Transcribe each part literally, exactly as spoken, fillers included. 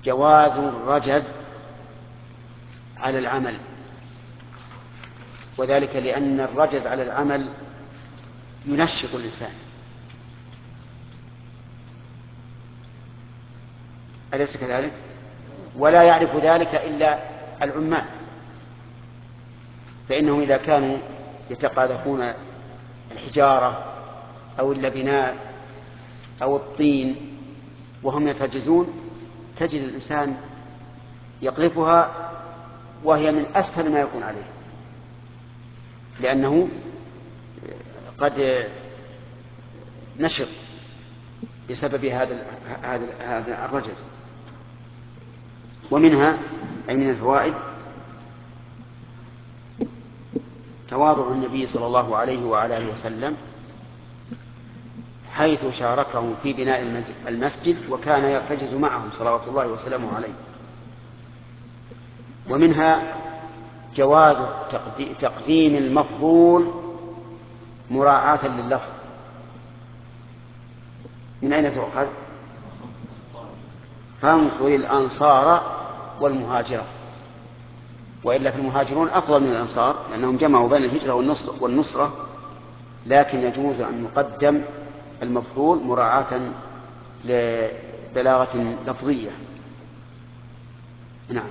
جواز الرجز على العمل، وذلك لأن الرجز على العمل ينشط الإنسان، أليس كذلك؟ ولا يعرف ذلك إلا العمال، فإنهم إذا كانوا يتقاذفون الحجارة أو اللبنات أو الطين وهم يترجزون تجد الإنسان يقذفها وهي من أسهل ما يكون عليه، لأنه قد نشط بسبب هذا هذا هذا الرجز. ومنها أي من الفوائد تواضع النبي صلى الله عليه وعلى آله وسلم حيث شاركهم في بناء المسجد وكان يرتجز معهم صلوات الله وسلامه عليه. ومنها جواز تقديم المفضول مراعاة لللفظ. من أين تؤخذ؟ فانصر الأنصار والمهاجرة، وإلا في المهاجرون أفضل من الأنصار لأنهم جمعوا بين الهجرة والنصرة، لكن يجوز أن يقدم المفضول مراعاة لبلاغة لفظية. نعم.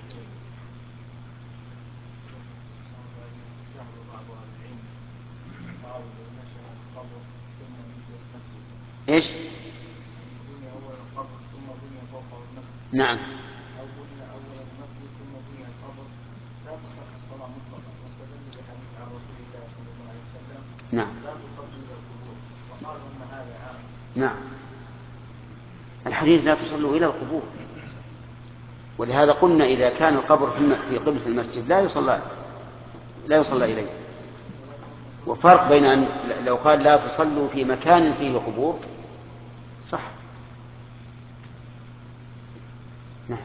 إيش؟ نعم. نعم. نعم. الحديث لا تصلوا إلى القبور، ولهذا قلنا إذا كان القبر في قبلة المسجد لا يصلى لا يصلى إليه. وفرق بين أن لو قال لا تصلوا في مكان فيه قبور صح. نعم.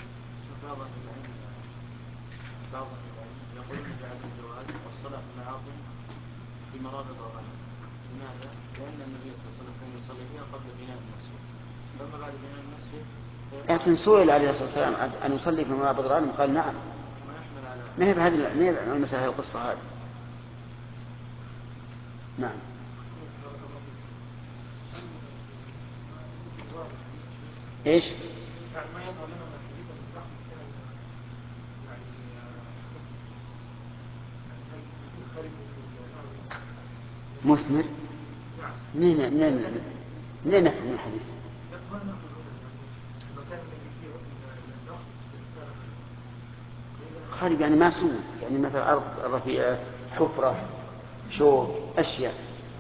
يقولون بعدم الجواز الصلاة في المعاطم في مرابط الغنم. لماذا؟ لأن النبي صلى الله عليه وسلم كان يصلي فيها قبل بناء المسجد، فما بعد بناء المسجد لكن سئل عليه الصلاة والسلام أن يصلي في مرابط الغنم قال نعم. ما هي بهذه ما هي المسألة القصة هذه. نعم. إيش؟ مثمر؟ منين منين منين نفهم الحديث؟ خارج يعني ما سوء، يعني مثلا أرض رفيعة، حفرة، شوك، أشياء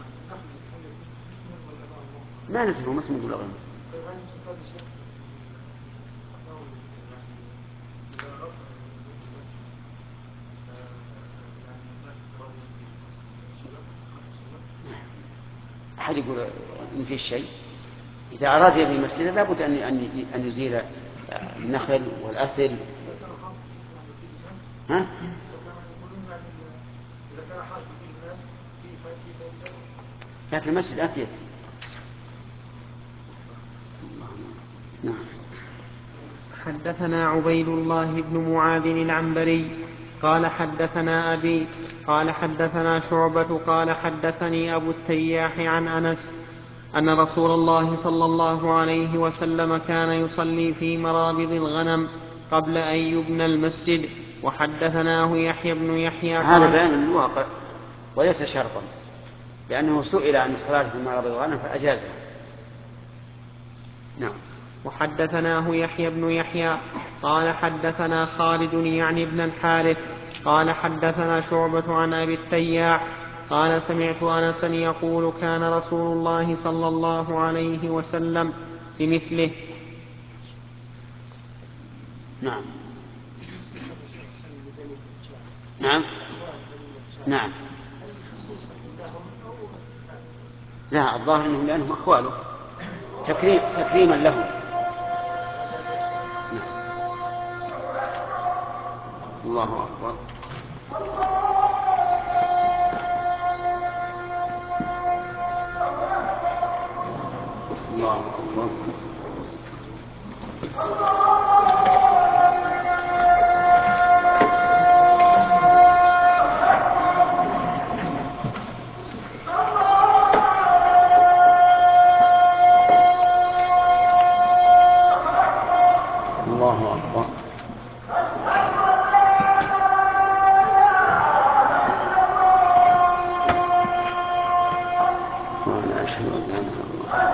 ما نفهم مثمر ولا غير مثمر. أحد يقول إن في شيء إذا أراد يبني مسجدا لابد أن أن يزيل النخل والأثل. ها؟ لكن المسجد أفيد. نعم. حدثنا عبيد الله بن معاذ العنبري قال حدثنا أبي قال حدثنا شعبة قال حدثني أبو التياح عن أنس أن رسول الله صلى الله عليه وسلم كان يصلي في مرابض الغنم قبل أن يبنى المسجد. وحدثناه يحيى بن يحيى هذا بيان الواقع وليس شرطا، لأنه سئل عن الصلاة في مرابض الغنم فأجازها. نعم. وحدثناه يحيى بن يحيى قال حدثنا خالد يعني ابن الحارث قال حدثنا شعبة عن أبي التياح قال سمعت أنسا يقول كان رسول الله صلى الله عليه وسلم بمثله. نعم. نعم. نعم. لا، الظاهر أنهم لأنهم أخواله تكريم تكريما لهم. نعم. الله أكبر. الله أكبر. الله أكبر. وأنا أشهد أن لا إله إلا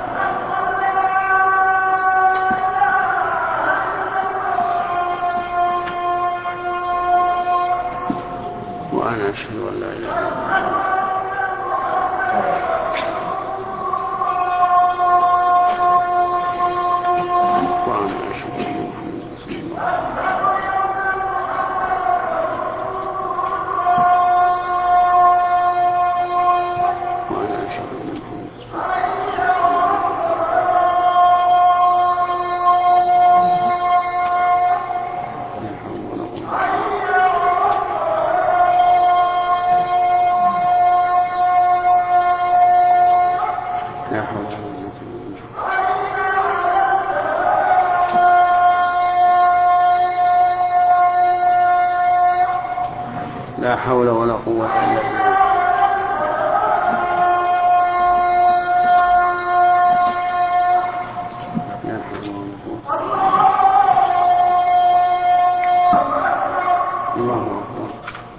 الله وأنا أشهد أن لا إله إلا الله وأنا أشهد أن محمدا رسول الله وأنا أشهد أن محمدا رسول الله لا حول ولا قوة لا حول ولا قوة إلا بالله. لا حول ولا قوة. الله أكبر.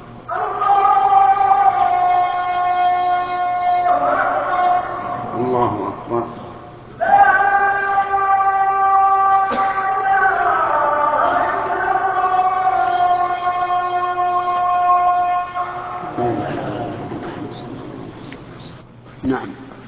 الله أكبر. نعم.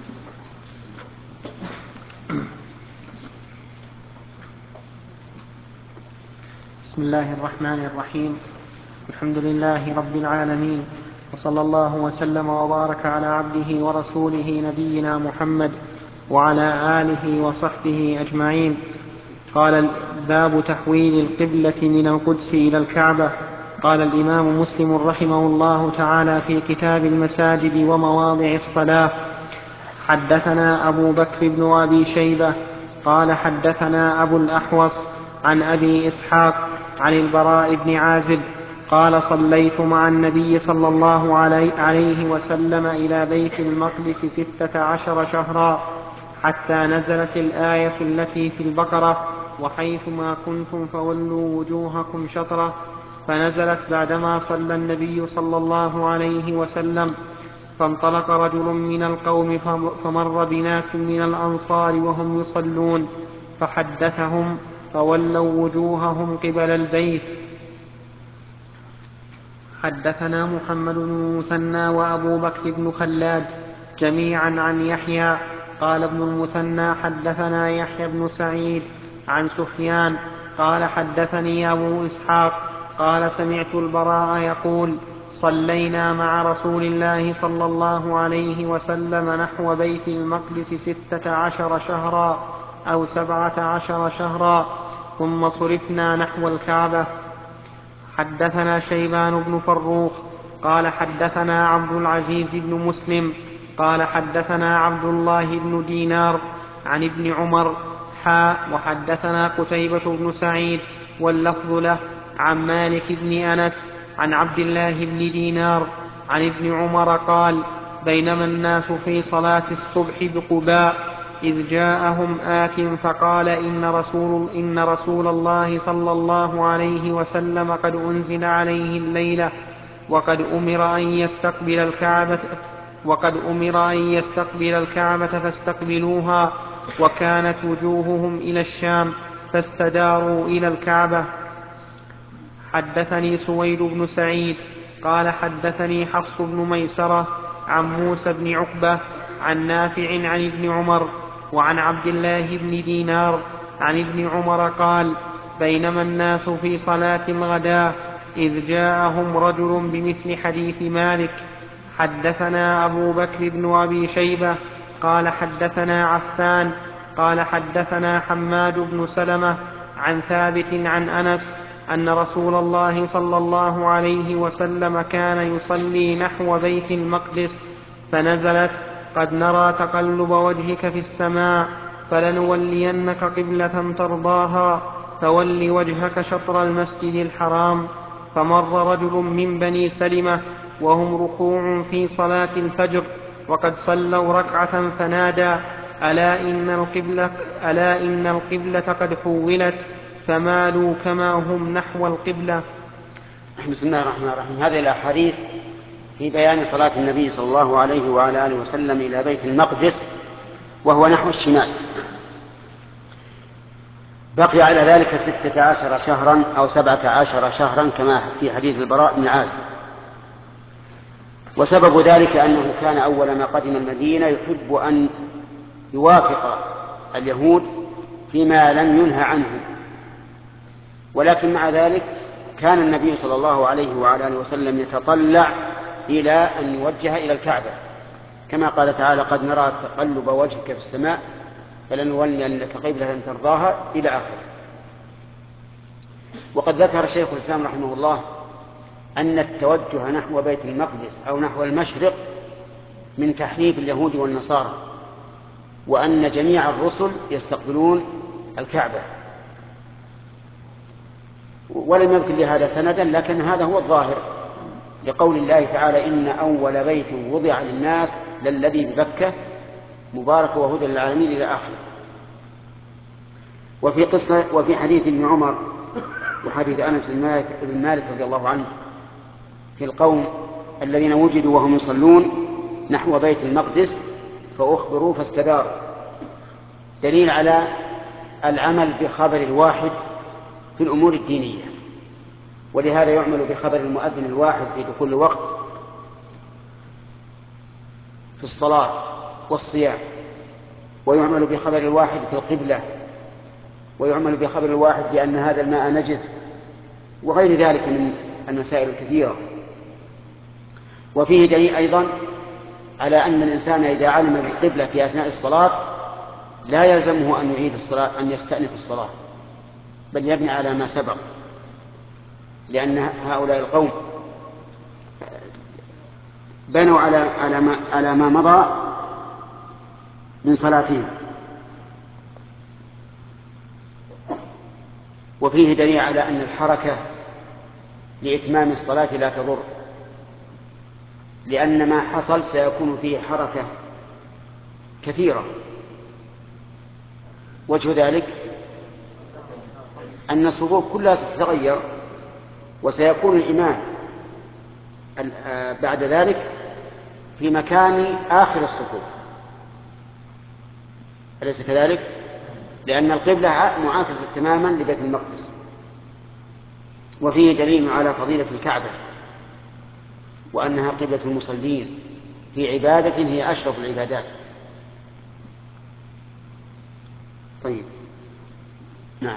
بسم الله الرحمن الرحيم. الحمد لله رب العالمين، وصلى الله وسلم وبارك على عبده ورسوله نبينا محمد وعلى آله وصحبه أجمعين. قال باب تحويل القبلة من القدس إلى الكعبة. قال الإمام مسلم رحمه الله تعالى في كتاب المساجد ومواضع الصلاة: حدثنا أبو بكر بن أبي شيبة قال حدثنا أبو الأحوص عن أبي إسحاق عن البراء بن عازب قال: صليت مع النبي صلى الله عليه وسلم إلى بيت المقدس ستة عشر شهرا حتى نزلت الآية التي في البقرة: وحيثما كنتم فولوا وجوهكم شطرة، فنزلت بعدما صلى النبي صلى الله عليه وسلم. فانطلق رجل من القوم فمر بناس من الأنصار وهم يصلون فحدثهم فولوا وجوههم قبل البيت. حدثنا محمد بن المثنى وأبو بكر بن خلاد جميعا عن يحيى. قال ابن المثنى: حدثنا يحيى بن سعيد عن سفيان قال: حدثني أبو إسحاق قال: سمعت البراء يقول: صلينا مع رسول الله صلى الله عليه وسلم نحو بيت المقدس ستة عشر شهرا أو سبعة عشر شهرا، ثم صرفنا نحو الكعبة. حدثنا شيبان بن فروخ قال: حدثنا عبد العزيز بن مسلم قال: حدثنا عبد الله بن دينار عن ابن عمر حاء وحدثنا قتيبة بن سعيد واللفظ له عن مالك بن أنس عن عبد الله بن دينار عن ابن عمر قال: بينما الناس في صلاة الصبح بقباء إذ جاءهم آت فقال: إن رسول, إن رسول الله صلى الله عليه وسلم قد أنزل عليه الليلة وقد أمر أن يستقبل الكعبة وقد أمر أن يستقبل الكعبة فاستقبلوها، وكانت وجوههم إلى الشام فاستداروا إلى الكعبة. حدثني سويد بن سعيد قال: حدثني حفص بن ميسرة عن موسى بن عقبة عن نافع عن ابن عمر وعن عبد الله بن دينار عن ابن عمر قال: بينما الناس في صلاة الغداء إذ جاءهم رجل بمثل حديث مالك. حدثنا أبو بكر بن أبي شيبة قال: حدثنا عفان قال: حدثنا حماد بن سلمة عن ثابت عن أنس أن رسول الله صلى الله عليه وسلم كان يصلي نحو بيت المقدس فنزلت: قد نرى تقلب وجهك في السماء فلنولينك قبلة ترضاها فول وجهك شطر المسجد الحرام. فمر رجل من بني سلمة وهم ركوع في صلاة الفجر وقد صلوا ركعة فنادى: ألا إن القبلة, ألا إن القبلة قد حولت. فمالوا كما هم نحو القبلة. بسم الله الرحمن الرحيم. هذه الأحاديث في بيان صلاة النبي صلى الله عليه وعلى آله وسلم إلى بيت المقدس وهو نحو الشمال. بقي على ذلك ستة عشر شهرا أو سبعة عشر شهرا كما في حديث البراء بن عازب. وسبب ذلك أنه كان أول ما قدم المدينة يحب أن يوافق اليهود فيما لم ينهى عنه، ولكن مع ذلك كان النبي صلى الله عليه وعلى آله وسلم يتطلع إلى أن يوجه إلى الكعبة، كما قال تعالى: قد نرى تقلب وجهك في السماء فلنولينك قبلة ترضاها إلى آخره. وقد ذكر شيخ الإسلام رحمه الله أن التوجه نحو بيت المقدس أو نحو المشرق من تحريف اليهود والنصارى، وأن جميع الرسل يستقبلون الكعبة، ولم يذكر لهذا سندا، لكن هذا هو الظاهر لقول الله تعالى: إن أول بيت وضع للناس للذي ببكة مبارك وهدى للعالمين إلى آخره. وفي قصة وفي حديث ابن عمر وحديث أنس بن مالك رضي الله عنه في القوم الذين وجدوا وهم يصلون نحو بيت المقدس فأخبروا فاستداروا، دليل على العمل بخبر الواحد في الأمور الدينية. ولهذا يعمل بخبر المؤذن الواحد في دخول الوقت في الصلاة والصيام، ويعمل بخبر الواحد في القبلة، ويعمل بخبر الواحد بأن هذا الماء نجس، وغير ذلك من المسائل الكثيرة. وفيه دليل أيضا على أن الإنسان إذا علم بالقبلة في أثناء الصلاة لا يلزمه أن يعيد الصلاة، أن يستأنف الصلاة، بل يبني على ما سبق، لأن هؤلاء القوم بنوا على على ما, على ما مضى من صلاتهم. وفيه دليل على أن الحركة لإتمام الصلاة لا تضر، لأن ما حصل سيكون فيه حركة كثيرة. وجه ذلك أن الصفوف كلها ستتغير، وسيكون الإمام بعد ذلك في مكان آخر الصفوف، أليس كذلك؟ لأن القبلة معاكسة تماما لبيت المقدس. وفيه دليل على فضيلة الكعبة وأنها قبلة المصلين في عبادة هي أشرف العبادات. طيب، نعم.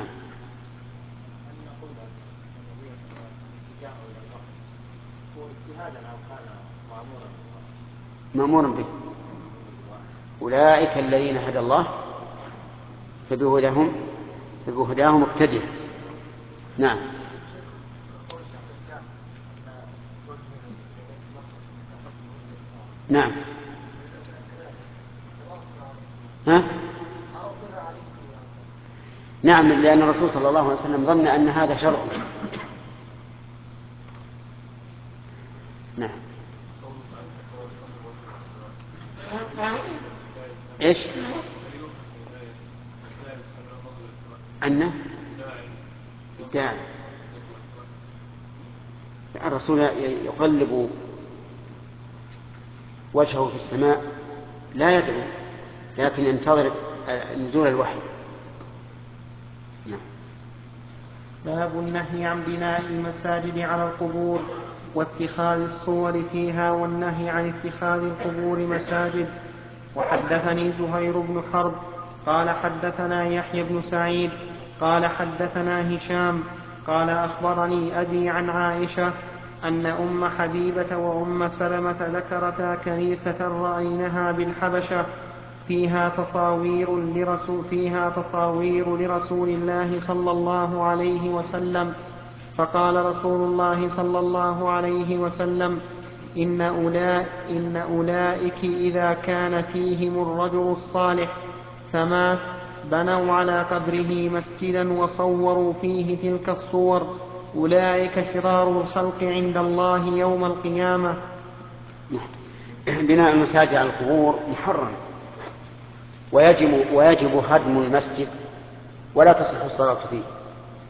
مأمورا به. أولئك الذين هدى الله فبهداهم فبهداهم اقتدر. نعم. نعم. ها؟ نعم، لأن الرسول صلى الله عليه وسلم ظن أن هذا شرع. نعم. إيش؟ أن الداعي الرسول يقلب وجهه في السماء لا يدعو، لكن ينتظر نزول الوحي. نعم. باب النهي عن بناء المساجد على القبور واتخاذ الصور فيها والنهي عن اتخاذ القبور مساجد. وحدثني زهير بن حرب قال حدثنا يحيى بن سعيد قال حدثنا هشام قال أخبرني أبي عن عائشة أن أم حبيبة وأم سلمة ذكرتا كنيسة رأينها بالحبشة فيها تصاوير لرسول, فيها تصاوير لرسول الله صلى الله عليه وسلم، فقال رسول الله صلى الله عليه وسلم: إن, أولا إن أولئك إذا كان فيهم الرجل الصالح فمات بنوا على قبره مسجدا وصوروا فيه تلك الصور، أولئك شرار الخلق عند الله يوم القيامة. بناء المساجد على القبور محرم، ويجب, ويجب هدم المسجد ولا تصح الصلاة فيه،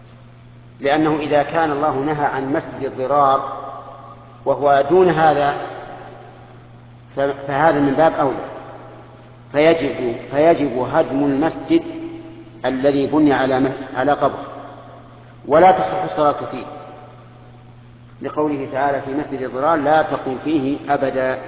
لأنه إذا كان الله نهى عن مسجد الضرار وهو دون هذا فهذا من باب أولى، فيجب, فيجب هدم المسجد الذي بني على على قبر، ولا تصح الصلاة فيه، لقوله تعالى في مسجد الضرار لا تقم فيه أبدا.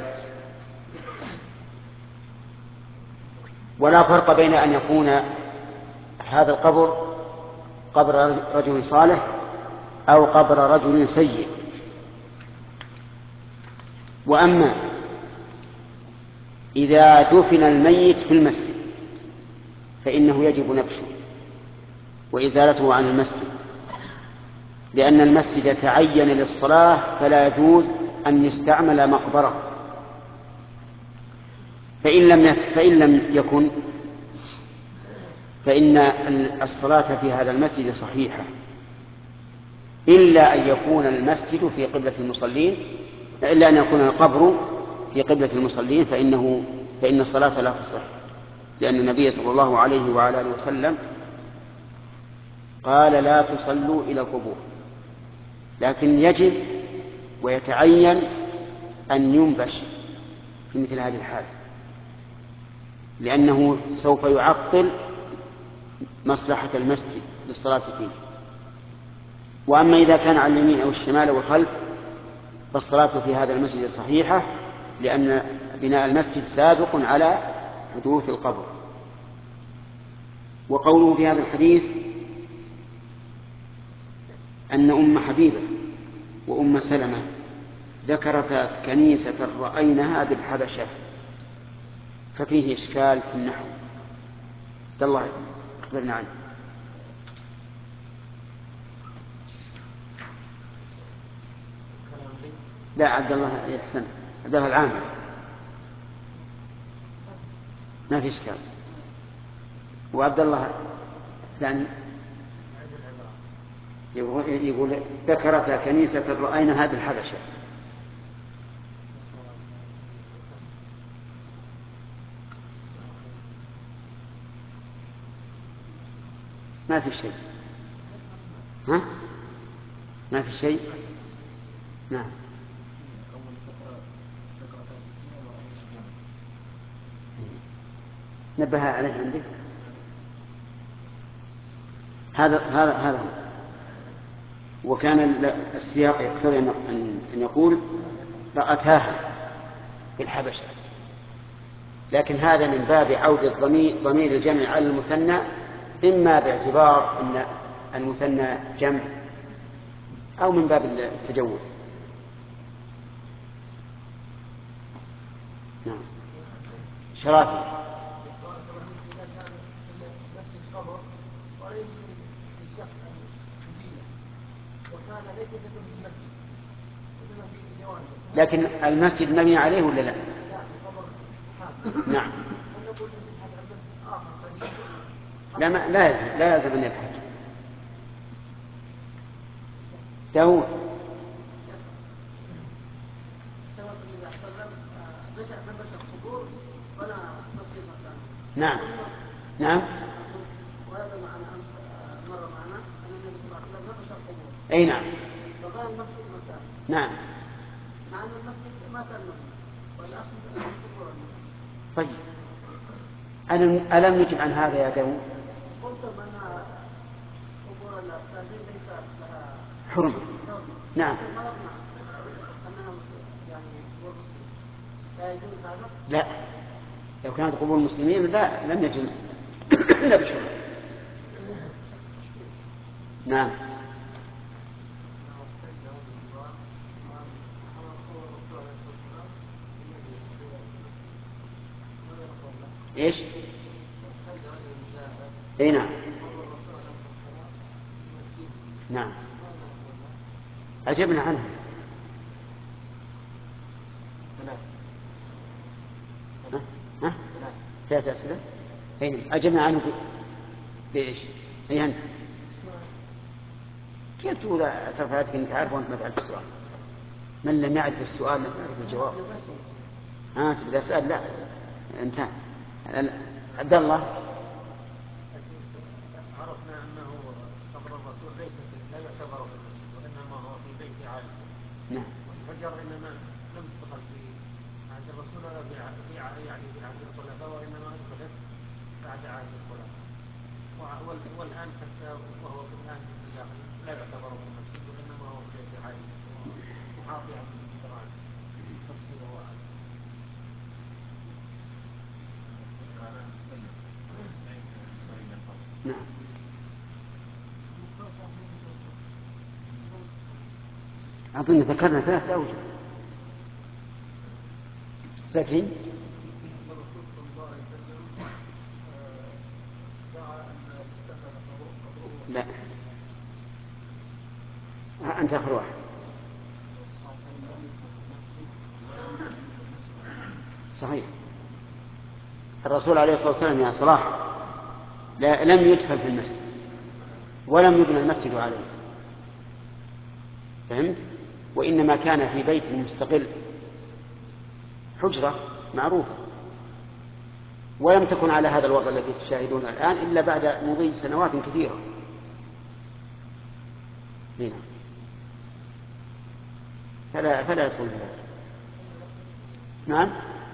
ولا فرق بين أن يكون هذا القبر قبر رجل صالح أو قبر رجل سيء. وأما إذا دفن الميت في المسجد فإنه يجب نبشه وإزالته عن المسجد، لأن المسجد تعين للصلاة فلا يجوز أن يستعمل مقبرة. فإن لم فإن لم يكن فإن الصلاة في هذا المسجد صحيحة، إلا أن يكون المسجد في قبلة المصلين، إلا أن يكون القبر في قبلة المصلين فإنه فإن الصلاة لا تصح، لأن النبي صلى الله عليه وعلى آله وسلم قال لا تصلوا إلى القبور. لكن يجب ويتعين أن ينبش في مثل هذه الحال، لأنه سوف يعطل مصلحة المسجد للصلاة فيه. وأما إذا كان على اليمين أو الشمال أو الخلف فالصلاة في هذا المسجد صحيحة، لأن بناء المسجد سابق على حدوث القبر. وقوله في هذا الحديث أن أم حبيبة وأم سلمة ذكرتا كنيسة رأينها بالحبشة، ففيه إشكال في النحو. عبد الله أخبرنا عنه. لا عبد الله يحسن، عبد الله العامل ما في إشكال. وعبد الله الثاني يقول, يقول ذكرت كنيسة رأيناها بالحبشة. ما في شيء. ها؟ ما في شيء. نعم. نبه عليه عندك. هذا هذا هذا هو. وكان السياق يقتضي أن يقول رأتاها في الحبشة، لكن هذا من باب عود الضمير ضمير الجمع على المثنى، إما باعتبار أن المثنى جمع أو من باب التجوز. نعم. شرافي. لكن المسجد مبني عليه ولا لا؟ نعم. لا ما لا يلزم لا يلزم أن يلحق. داود. نعم نعم. أي نعم. نعم. طيب ألم ألم نجب عن هذا يا داود؟ حرمة. نعم. لا، لو كانت قبور المسلمين لا لم يجب إلا بشرع. نعم. ايش؟ اي نعم. نعم أجبنا عنه. ها؟ ها؟ ثلاثة أسئلة. أي أجبنا عنه بإيش؟ أي أنت كيف تقول ترفعتك أنك عارف وأنت ما تعرف السؤال؟ من لم يعرف السؤال لم يعرف الجواب. ها تبدأ أسأل؟ لا انتهى. عبد الله. عرفنا أنه قبر الرسول ليس لا يعتبر في المسجد وإنما هو في بيت عائشة. نعم. والحجر إنما لم تدخل في عهد الرسول ولا في يعني في عهد الخلفاء، وإنما أدخلت بعد عهد الخلفاء. والآن حتى وهو في الآن في الداخل لا يعتبر في المسجد وإنما هو في بيت عائشة محاطي عن طبعا تفصيله هذا. نعم. أظن ذكرنا ثلاثة أوجه. ساكين؟ لا. أنت آخر واحد. صحيح. الرسول عليه الصلاة والسلام يا صلاح لا لم يدفن في المسجد ولم يبنى المسجد عليه، فهمت؟ وإنما كان في بيت مستقل حجرة معروفة، ولم تكن على هذا الوضع الذي تشاهدون الآن إلا بعد مضي سنوات كثيرة. هنا فلا فلا يدخل فيها. نعم.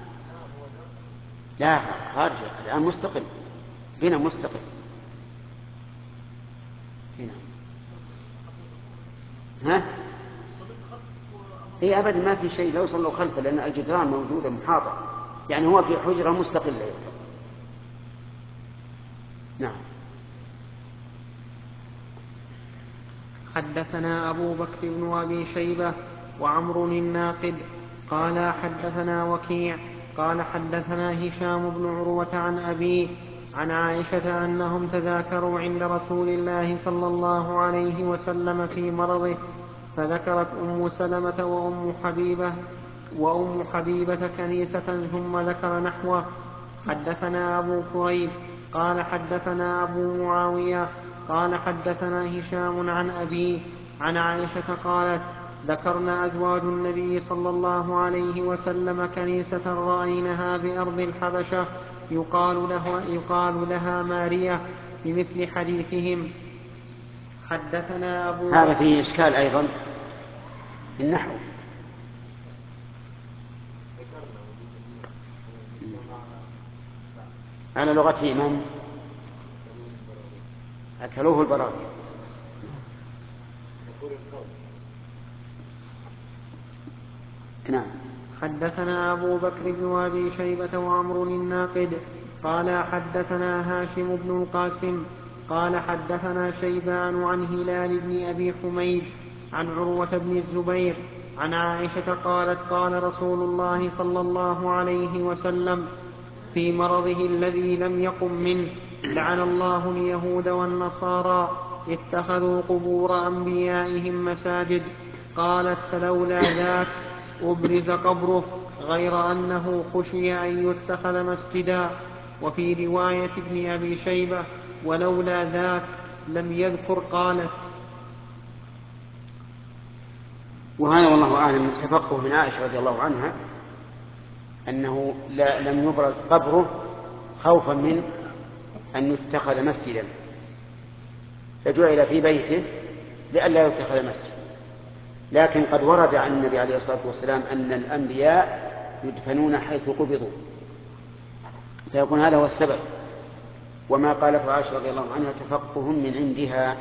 لا خارج الآن مستقل، هنا مستقل هنا. ها؟ هي أبدا ما في شيء، لو صلوا خلفه لأن الجدران موجودة محاطة، يعني هو في حجرة مستقلة. نعم. حدثنا أبو بكر بن أبي شيبة وعمر الناقد قال حدثنا وكيع قال حدثنا هشام بن عروة عن أبيه عن عائشة أنهم تذاكروا عند رسول الله صلى الله عليه وسلم في مرضه، فذكرت أم سلمة وأم حبيبة وأم حبيبة كنيسة ثم ذكر نحوه. حدثنا أبو كريب قال حدثنا أبو معاوية قال حدثنا هشام عن أبيه عن عائشة قالت ذكرنا أزواج النبي صلى الله عليه وسلم كنيسة رأينها بأرض الحبشة يقال لها, يقال لها مارية بمثل حديثهم. حدثنا أبو هذا فيه إشكال أيضا النحو. على لغة من أكلوه البراغيث. نعم. حدثنا أبو بكر بن أبي شيبة وعمر الناقد قال حدثنا هاشم بن القاسم قال حدثنا شيبان عن هلال بن أبي حميد عن عروة بن الزبير عن عائشة قالت قال رسول الله صلى الله عليه وسلم في مرضه الذي لم يقم منه لعن الله اليهود والنصارى اتخذوا قبور أنبيائهم مساجد. قالت فلولا ذاك أبرز قبره غير أنه خشي أن يتخذ مسجدا. وفي رواية ابن أبي شيبة ولولا ذاك لم يذكر قالت. وهذا والله أعلم تفقه من عائشة رضي الله عنها أنه لا لم يبرز قبره خوفا من أن يتخذ مسجدا، فجعل في بيته لئلا يتخذ مسجد. لكن قد ورد عن النبي عليه الصلاة والسلام أن الأنبياء يدفنون حيث قبضوا، فيكون هذا هو السبب. وما قالته عائشة رضي الله عنها تفقه من عندها.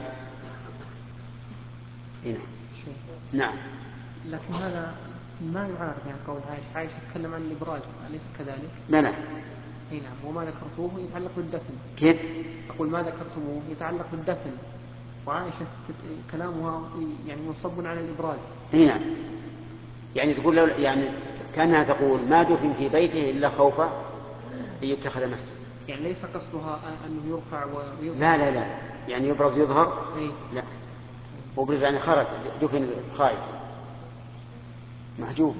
هنا. نعم. لكن هذا ما يعارض يعني قول عائشة. عائشة تتكلم عن الإبراز أليس كذلك؟ لا لا. اي نعم. وما ذكرتوه يتعلق بالدفن. كيف؟ أقول ما ذكرتموه يتعلق بالدفن، وعائشة كلامها يعني منصب على الإبراز. اي نعم. يعني تقول لو يعني كأنها تقول ما دفن في بيته إلا خوفا أن يتخذ مسجد. يعني ليس قصدها أنه يرفع ويظهر. لا لا لا، يعني يبرز يظهر. إيه؟ لا، أبرز يعني خرج دفن خائف محجوب.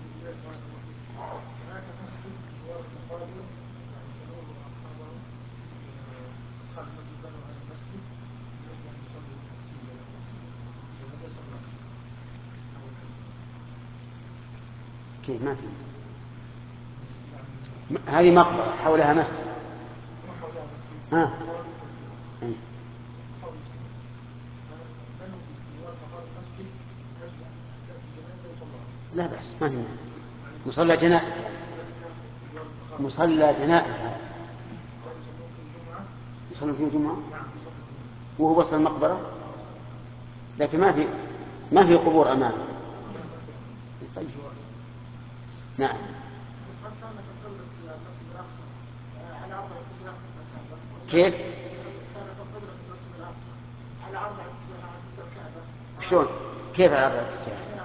كيف ما في؟ هذه مقبرة حولها مسجد. ها. لا بأس، ما في مانع. مصلى جنائز، مصلى جنائز يصلي فيه الجمعة وهو وسط المقبرة، لكن ما في ما في قبور أمامه. طيب. نعم. كيف؟ شلون؟ كيف على أربعة اتجاهات؟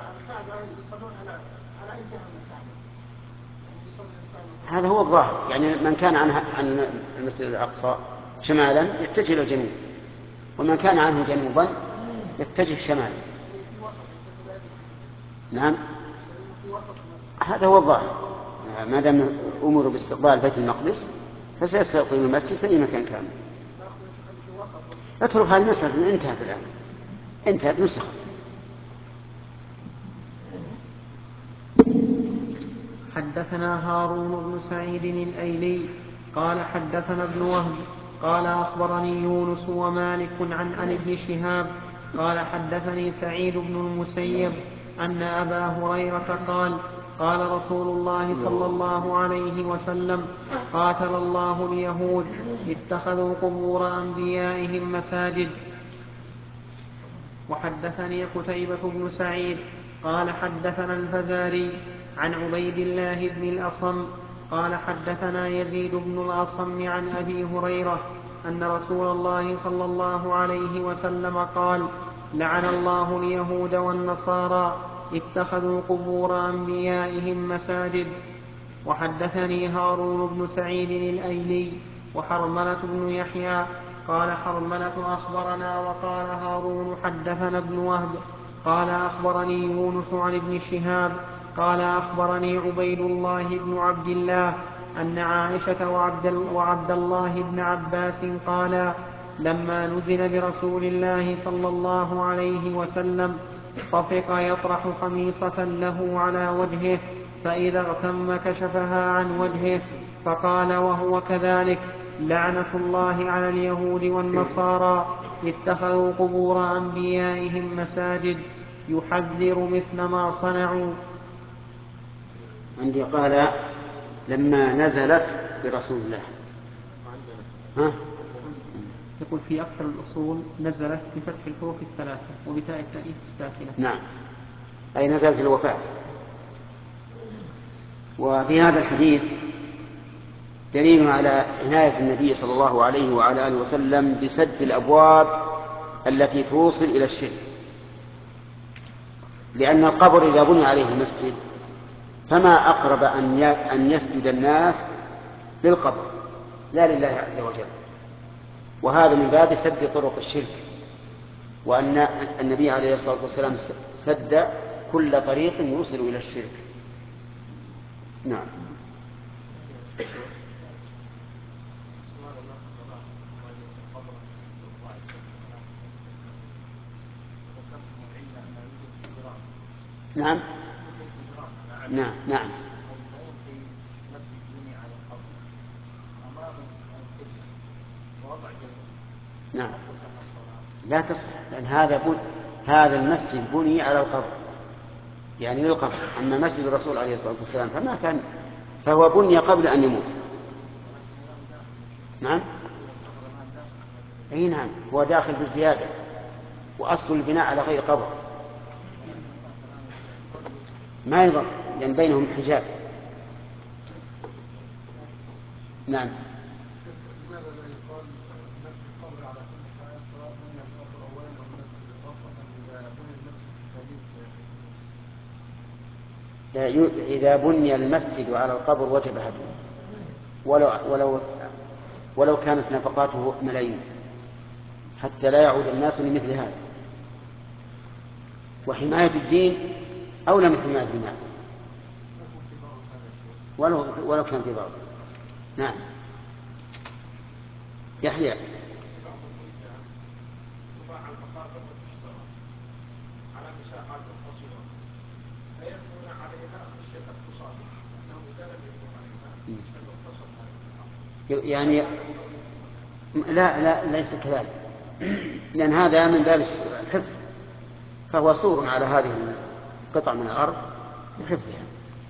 هذا هو الظاهر، يعني من كان عن عن المسجد الأقصى شمالا يتجه إلى الجنوب، ومن كان عنه جنوبا يتجه شمالا. نعم، هذا هو الظاهر. ما دام أمروا باستقبال بيت المقدس فسيستقبل المسجد في أي مكان كان. اترك هذه المسألة، انتهت الآن، انتهت نسخت. حدثنا هارون بن سعيد الأيلي قال حدثنا ابن وهب قال أخبرني يونس ومالك عن عن ابن شهاب قال حدثني سعيد بن المسيب أن أبا هريرة قال قال رسول الله صلى الله عليه وسلم قاتل الله اليهود اتخذوا قبور أنبيائهم مساجد. وحدثني قتيبة بن سعيد قال حدثنا الفزاري عن عبيد الله بن الأصم قال حدثنا يزيد بن الأصم عن أبي هريرة أن رسول الله صلى الله عليه وسلم قال لعن الله اليهود والنصارى اتخذوا قبور أنبيائهم مساجد. وحدثني هارون بن سعيد الأيلي وحرملة بن يحيى قال حرملة أخبرنا وقال هارون حدثنا ابن وهب قال أخبرني يونس عن ابن شهاب قال أخبرني عبيد الله بن عبد الله أن عائشة وعبد, وعبد الله بن عباس قالا لما نزل برسول الله صلى الله عليه وسلم طفق يطرح خميصة له على وجهه فإذا اغتم كشفها عن وجهه فقال وهو كذلك لعنة الله على اليهود والنصارى اتخذوا قبور أنبيائهم مساجد يحذر مثل ما صنعوا. عندي قال لما نزلت برسول الله. ها؟ يقول في أكثر الأصول نزلت بفتح الحروف الثلاثة وبتاء التأنيث الساكنة. نعم، أي نزلت في الوفاة. وفي هذا الحديث دليل على عناية النبي صلى الله عليه وعلى آله وسلم بسد الأبواب التي توصل إلى الشرك، لأن القبر إذا بني عليه المسجد فما أقرب أن يسجد الناس للقبر لا لله عز وجل، وهذا من باب سد طرق الشرك، وأن النبي عليه الصلاة والسلام سد كل طريق يوصل إلى الشرك. نعم. نعم نعم نعم نعم لا تصح، لأن هذا بني هذا المسجد بني على القبر، يعني للقبر. أما مسجد الرسول عليه الصلاة والسلام فما كان، فهو بني قبل أن يموت. نعم أي نعم، هو داخل بالزيادة، وأصل البناء على غير قبر ما يضر، لأن بينهم حجاب. نعم. لماذا لا يقال نفس القبر على كل حال سواء بني القبر أولا أو المسجد، خاصة إذا بني المسجد في إذا بني المسجد على القبر وجب هدمه، ولو ولو ولو كانت نفقاته ملايين، حتى لا يعود الناس لمثل هذا. وحماية الدين أولى من حماية المال ولو ولو كان في ضرر. نعم. يحيى. يعني لا لا ليس كذلك، لأن هذا من باب الحفظ، فهو سور على هذه القطع من الأرض بحفظها.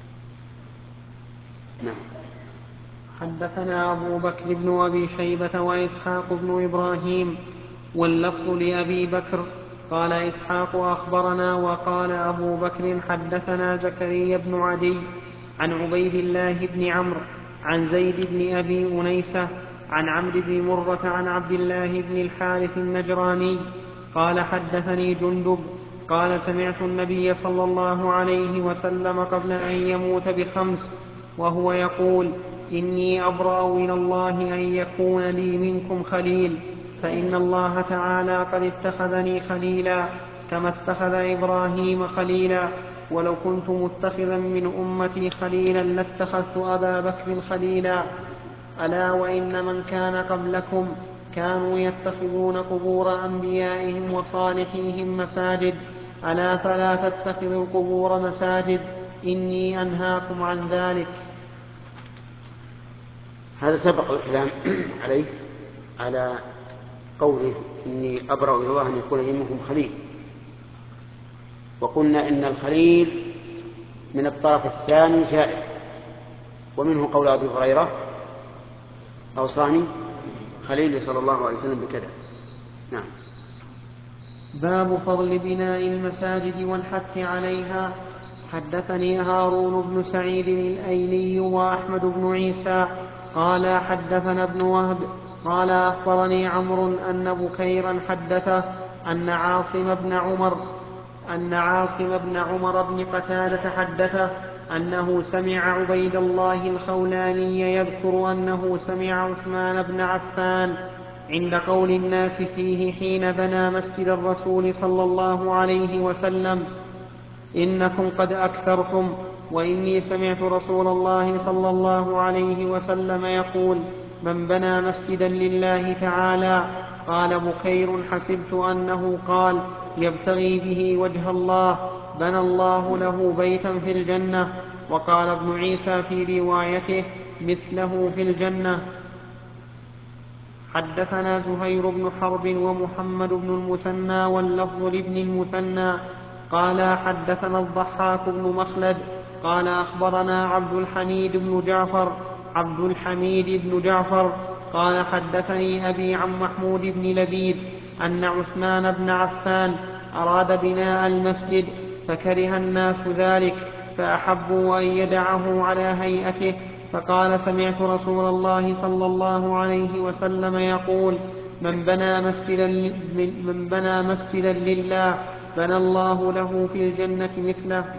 نعم. حدثنا أبو بكر بن أبي شيبة وإسحاق بن إبراهيم واللفظ لأبي بكر قال إسحاق أخبرنا وقال أبو بكر حدثنا زكريا بن عدي عن عبيد الله بن عمرو عن زيد بن أبي أنيسة عن عمرو بن مرة عن عبد الله بن الحارث النجراني قال حدثني جندب قال سمعت النبي صلى الله عليه وسلم قبل أن يموت بخمس وهو يقول إني أبرأ إلى الله أن يكون لي منكم خليل فإن الله تعالى قد اتخذني خليلا كما اتخذ إبراهيم خليلا ولو كنت متخذا من أمتي خليلا لاتخذت أبا بكر خليلا ألا وإن من كان قبلكم كانوا يتخذون قبور أنبيائهم وصالحيهم مساجد ألا فلا تتخذوا القبور مساجد إني أنهاكم عن ذلك. هذا سبق الكلام عليه على قوله إني أبرأ إلى الله أن يكون لي منكم خليل، وقلنا إن الخليل من الطرف الثاني جائز، ومنه قول أبي هريرة أوصاني خليل صلى الله عليه وسلم بكذا. نعم. باب فضل بناء المساجد والحث عليها. حدثني هارون بن سعيد الأيلي وأحمد بن عيسى قال حدثنا ابن وهب قال أخبرني عمرو أن بكيرا حدثه أن عاصم بن عمر أن عاصم بن عمر بن قتادة حدثه أنه سمع عبيد الله الخولاني يذكر أنه سمع عثمان بن عفان عند قول الناس فيه حين بنى مسجد الرسول صلى الله عليه وسلم إنكم قد أكثرتم وإني سمعت رسول الله صلى الله عليه وسلم يقول من بنى مسجدا لله تعالى. قال بكير حسبت أنه قال يبتغي به وجه الله بنى الله له بيتا في الجنة. وقال ابن عيسى في روايته مثله في الجنة. حدثنا زهير بن حرب ومحمد بن المثنى واللفظ لابن المثنى قال حدثنا الضحاك بن مخلد قال أخبرنا عبد الحميد بن جعفر عبد الحميد بن جعفر قال حدثني أبي عن محمود بن لبيد أن عثمان بن عفان أراد بناء المسجد فكره الناس ذلك فأحبوا أن يدعه على هيئته، فقال سمعت رسول الله صلى الله عليه وسلم يقول من بنى مسجدا, من بنى مسجدا لله بنى الله له في الجنة مثله.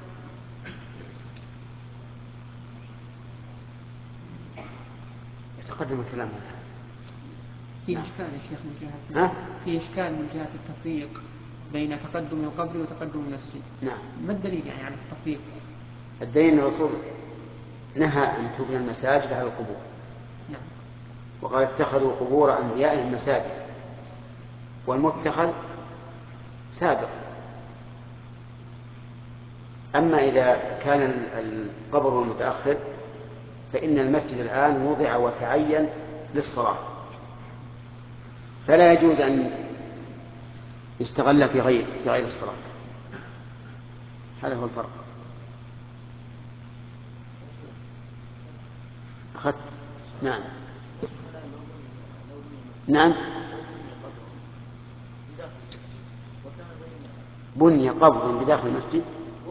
يتقدم الكلام هذا. في إشكال يا شيخ من جهة في إشكال من جهة التفريق بين تقدم القبر وتقدم المسجد. نعم. ما الدليل يعني على التفريق؟ الدليل أن الرسول نهى أن تبنى المساجد على القبور. نعم. وقال اتخذوا قبور أنبيائهم مساجد، والمتخذ سابق. أما إذا كان القبر المتأخر فإن المسجد الآن وضع وتعين للصلاة، فلا يجوز أن يستغل في غير في غير الصلاة. هذا هو الفرق. أخذت؟ نعم. نعم. بني قبر بداخل المسجد.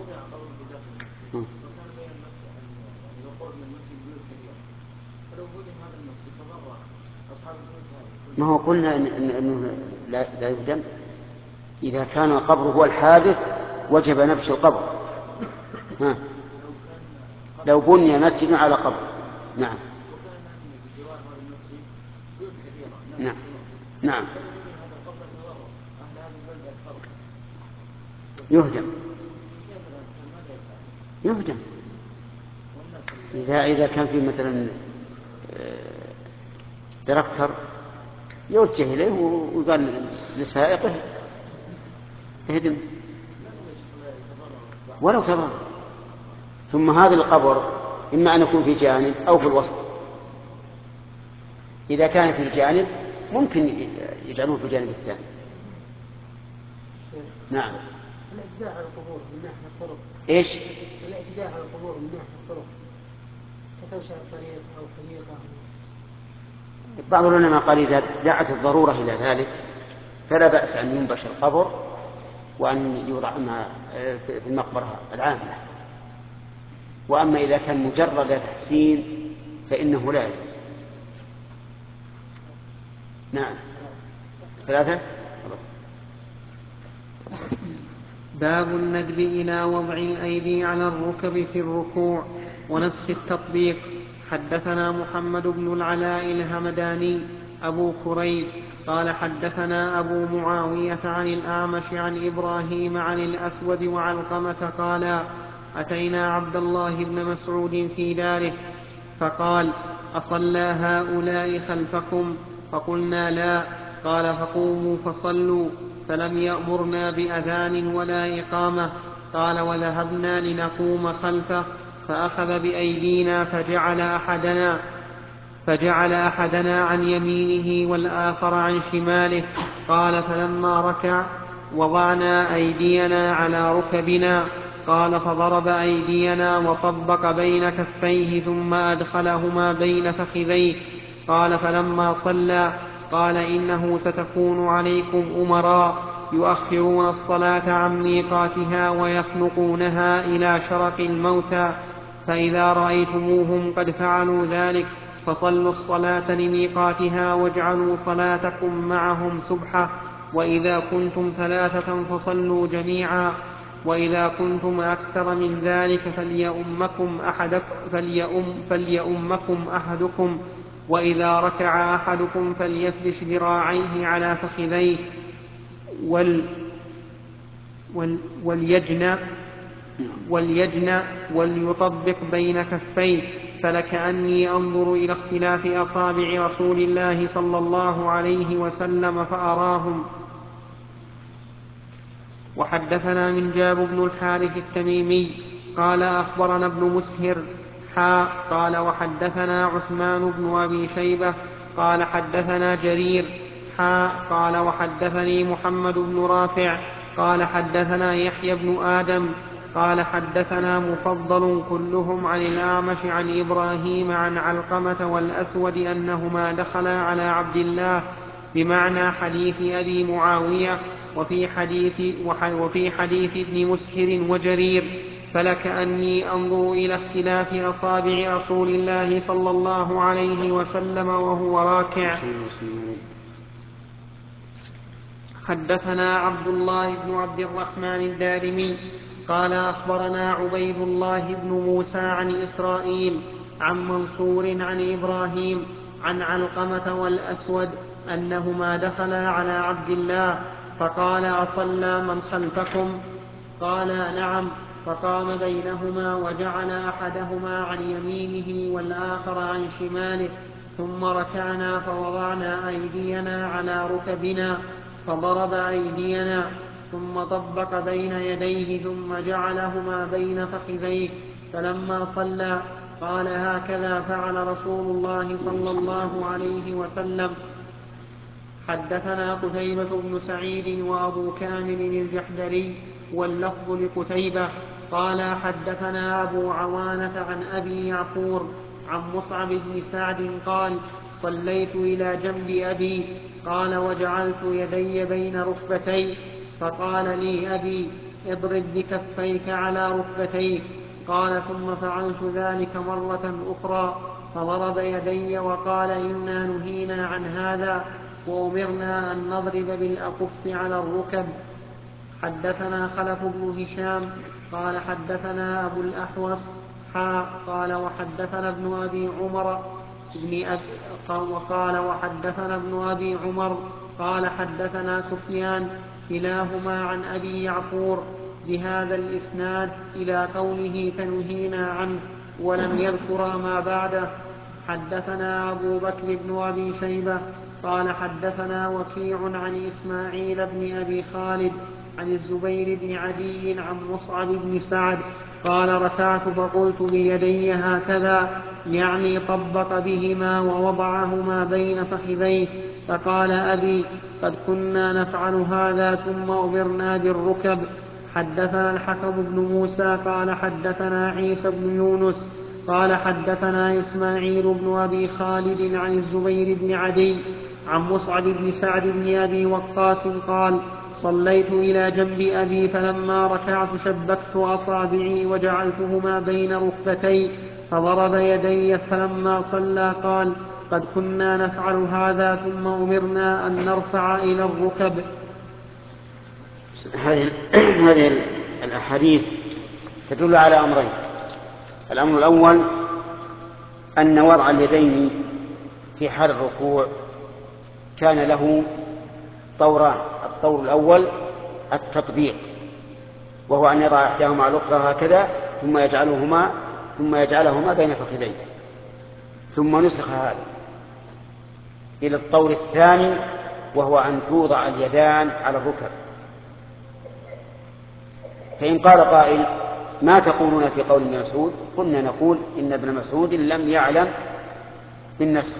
ما هو قلنا أنه لا, لا يهدم. إذا كان القبر هو الحادث وجب نبش القبر. ها. لو بني مسجد على قبر. نعم. نعم. نعم. يهدم. يهدم. إذا إذا كان في مثلا ديركتر يوجه إليه ويقال لسائقه اهدم ولو تضرر. ثم هذا القبر إما أن يكون في جانب أو في الوسط. إذا كان في الجانب ممكن يجعلوه في الجانب الثاني. نعم. الاعتداء على القبور من ناحية الطرق. إيش؟ الاعتداء على القبور من ناحية الطرق كتوسع الطريق أو حديقة. بعض العلماء قال إذا دعت الضرورة إلى ذلك فلا بأس أن ينبش القبر وأن يوضع في المقبرة العامة. وأما إذا كان مجرد تحسين فإنه لا يجوز. نعم. ثلاثة. باب الندب إلى وضع الأيدي على الركب في الركوع ونسخ التطبيق. حدثنا محمد بن العلاء الهمداني أبو كريب قال حدثنا أبو معاوية عن الأعمش عن إبراهيم عن الأسود وعلقمة قال أتينا عبد الله بن مسعود في داره فقال أصلى هؤلاء خلفكم؟ فقلنا لا. قال فقوموا فصلوا. فلم يأمرنا بأذان ولا إقامة. قال وذهبنا لنقوم خلفه فأخذ بأيدينا فجعل أحدنا فجعل أحدنا عن يمينه والآخر عن شماله. قال فلما ركع وضعنا أيدينا على ركبنا. قال فضرب أيدينا وطبق بين كفيه ثم أدخلهما بين فخذيه. قال فلما صلى قال إنه ستكون عليكم أمراء يؤخرون الصلاة عن ميقاتها ويخنقونها إلى شرق الموتى، فإذا رأيتموهم قد فعلوا ذلك فصلوا الصلاة لميقاتها واجعلوا صلاتكم معهم سبحة، وإذا كنتم ثلاثة فصلوا جميعا، وإذا كنتم أكثر من ذلك فليؤمكم أحدكم, فليؤم فليؤمكم أحدكم، وإذا ركع أحدكم فليفرش ذراعيه على فخذيه وال وال وليجنى وليجنى وليطبق بين كفيه، فلكأني أنظر إلى اختلاف أصابع رسول الله صلى الله عليه وسلم فأراهم. وحدثنا من جاب بن الحارث التميمي قال أخبرنا ابن مسهر حا قال وحدثنا عثمان بن أبي شيبة قال حدثنا جرير حا قال وحدثني محمد بن رافع قال حدثنا يحيى بن آدم قال حدثنا مفضل كلهم عن الأعمش عن إبراهيم عن علقمة والأسود أنهما دخلا على عبد الله بمعنى حديث أبي معاوية وفي حديث, وفي حديث ابن مسهر وجرير، فلكأني أنظر إلى اختلاف أصابع رسول الله صلى الله عليه وسلم وهو راكع. حدثنا عبد الله بن عبد الرحمن الدارمي قال أخبرنا عبيد الله بن موسى عن إسرائيل عن منصور عن إبراهيم عن علقمة والأسود أنهما دخلا على عبد الله فقال أصلى من خلفكم؟ قال نعم. فقام بينهما وجعل أحدهما عن يمينه والآخر عن شماله، ثم ركعنا فوضعنا أيدينا على ركبنا فضرب أيدينا ثم طبق بين يديه ثم جعلهما بين فخذيه، فلما صلى قال هكذا فعل رسول الله صلى الله عليه وسلم. حدثنا قتيبة بن سعيد وأبو كامل الجحدري واللفظ لقتيبة قال حدثنا أبو عوانة عن أبي يعقور عن مصعب بن سعد قال صليت إلى جنب أبي قال وجعلت يدي بين ركبتي، فقال لي أبي اضرب بكفيك على ركبتيك، قال ثم فعلت ذلك مرة أخرى فضرب يدي وقال إنا نهينا عن هذا وأمرنا أن نضرب بالأكف على الركب. حدثنا خلف بن هشام قال حدثنا أبو الأحوص حا قال وحدثنا ابن أبي عمر ابن أبي وقال وحدثنا ابن أبي عمر قال حدثنا سفيان كلاهما عن أبي يعقور بهذا الإسناد إلى قوله فنهينا عنه ولم يذكر ما بعده. حدثنا أبو بكر بن أبي شيبة قال حدثنا وكيع عن إسماعيل بن أبي خالد عن الزبير بن عدي عن مصعب بن سعد قال ركعت فقلت بيدي هكذا يعني طبق بهما ووضعهما بين فخذيه، فقال أبي قد كنا نفعل هذا ثم أمرنا بالركب. حدثنا الحكم بن موسى قال حدثنا عيسى بن يونس قال حدثنا إسماعيل بن أبي خالد عن الزبير بن عدي عن مصعب بن سعد بن أبي وقاص قال صليت إلى جنب أبي فلما ركعت شبكت أصابعي وجعلتهما بين ركبتي فضرب يدي فلما صلى قال قد كنا نفعل هذا ثم أمرنا أن نرفع إلى الركب. هذه هذه الأحاديث تدل على أمرين. الأمر الأول أن وضع اليدين في حال الركوع كان له طوران. الطور الأول التطبيق، وهو أن يضع إحداهما على الأخرى هكذا ثم يجعلهما ثم يجعلهما بين فخذيه، ثم نسخ هذا إلى الطور الثاني وهو أن توضع اليدان على الركب. فإن قال قائل ما تقولون في قول ابن مسعود؟ قلنا نقول إن ابن مسعود لم يعلم بالنسخ.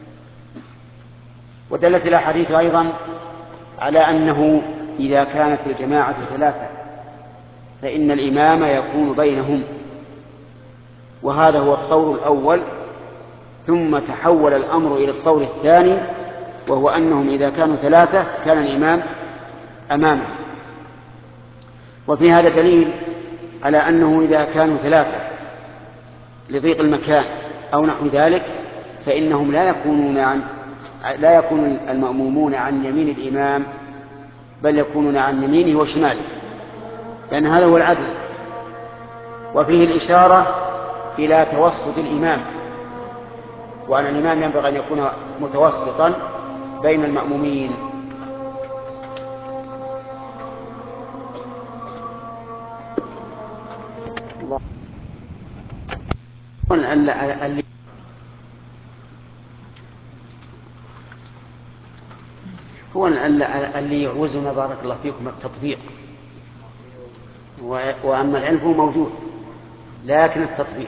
ودلت الأحاديث أيضا على أنه إذا كانت الجماعة ثلاثة فإن الإمام يكون بينهم، وهذا هو الطور الأول. ثم تحول الأمر إلى الطور الثاني، وهو أنهم إذا كانوا ثلاثة كان الإمام أمامه. وفي هذا دليل على أنه إذا كانوا ثلاثة لضيق المكان أو نحو ذلك فإنهم لا يكونون عن لا يكون المأمومون عن يمين الإمام، بل يكونون عن يمينه وشماله، لأن هذا هو العدل. وفيه الإشارة إلى توسط الإمام، وأن الإمام ينبغي أن يكون متوسطا بين المأمومين. هو اللي يعوزنا بارك الله فيكم التطبيق، وأما العلم هو موجود لكن التطبيق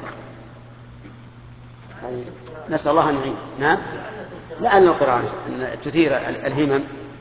نسأل الله أن يعين. نعم، لأن القرآن تثير الهمم.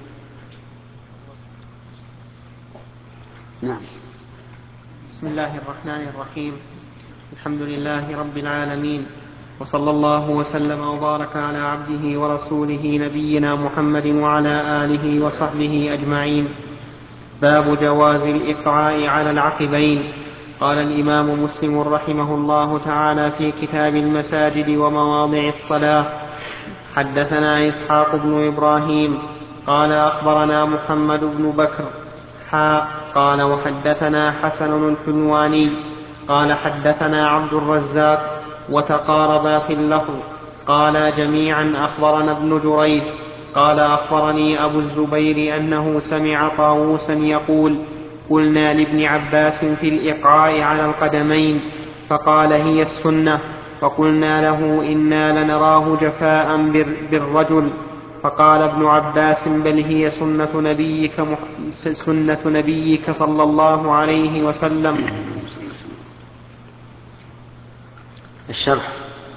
نعم. بسم الله الرحمن الرحيم. الحمد لله رب العالمين، وصلى الله وسلم وبارك على عبده ورسوله نبينا محمد وعلى آله وصحبه أجمعين. باب جواز الإقعاء على العقبين. قال الإمام مسلم رحمه الله تعالى في كتاب المساجد ومواضع الصلاة: حدثنا إسحاق بن إبراهيم قال أخبرنا محمد بن بكر حاء قال وحدثنا حسن الحلواني قال حدثنا عبد الرزاق وتقاربا في اللفظ قال جميعا أخبرنا ابن جريج قال أخبرني أبو الزبير أنه سمع طاووسا يقول: قلنا لابن عباس في الإقعاء على القدمين فقال: هي السنة. فقلنا له: إنا لنراه جفاء بالرجل. فقال ابن عباس: بل هي سنة نبيك, مح... سنة نبيك صلى الله عليه وسلم. الشرح.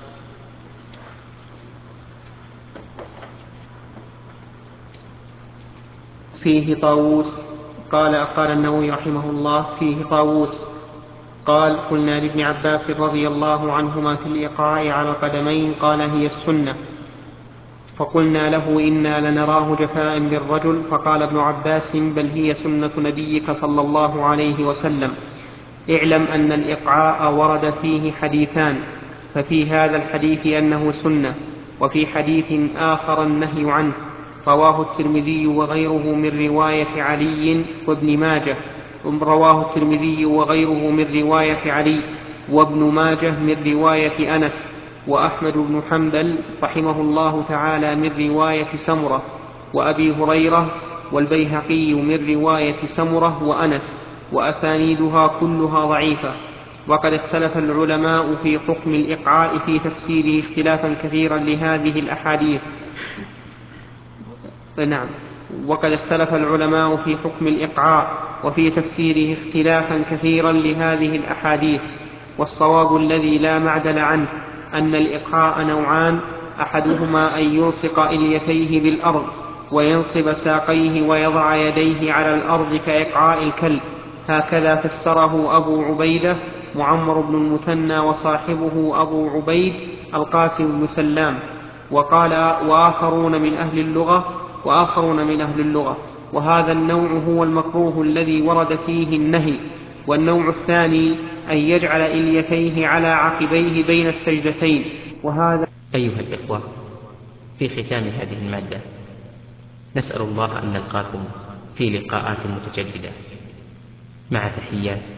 فيه طاووس قال قال النووي رحمه الله: فيه طاووس قال: قلنا لابن عباس رضي الله عنهما في الإقعاء على القدمين قال: هي السنة. فقلنا له: إنا لنراه جفاء بالرجل. فقال ابن عباس: بل هي سنة نبيك صلى الله عليه وسلم. اعلم أن الإقعاء ورد فيه حديثان، ففي هذا الحديث أنه سنة، وفي حديث آخر النهي عنه، رواه الترمذي وغيره من رواية علي وابن ماجه رواه الترمذي وغيره من رواية علي وابن ماجه من رواية أنس، وأحمد بن حنبل رحمه الله تعالى من رواية سمرة، وأبي هريرة، والبيهقي من رواية سمرة وأنس، وأسانيدها كلها ضعيفة. وقد اختلف العلماء في حكم الإقعاء في تفسيره اختلافا كثيرا لهذه الأحاديث. نعم وقد اختلف العلماء في حكم الإقعاء وفي تفسيره اختلافا كثيرا لهذه الأحاديث، والصواب الذي لا معدل عنه أن الإقعاء نوعان: أحدهما أن يلصق إليتيه بالأرض وينصب ساقيه ويضع يديه على الأرض كإقعاء الكلب، هكذا فسره أبو عبيدة معمر بن المثنى وصاحبه أبو عبيد القاسم بن سلام، وقال وآخرون من أهل اللغة وآخرون من أهل اللغة وهذا النوع هو المكروه الذي ورد فيه النهي. والنوع الثاني أن يجعل إليتيه على عقبيه بين السجدتين، وهذا. أيها الإخوة، في ختام هذه المادة نسأل الله أن نلقاكم في لقاءات متجددة، مع تحيات